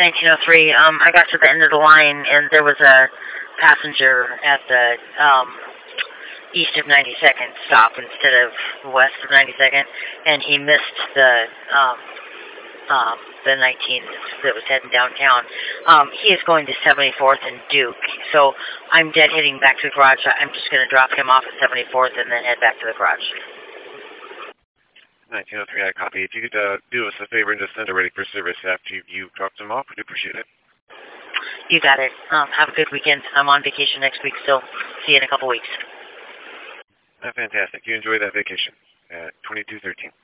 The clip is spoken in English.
1903. I got to the end of the line, and there was a passenger at the east of 92nd stop instead of west of 92nd, and he missed the 19th that was heading downtown. He is going to 74th and Duke, so I'm dead hitting back to the garage. I'm just going to drop him off at 74th and then head back to the garage. 1903, I copy. If you could do us a favor and just send a ready for service after you dropped him off, we'd appreciate it. You got it. Have a good weekend. I'm on vacation next week, so see you in a couple weeks. Fantastic. You enjoy that vacation. 2213.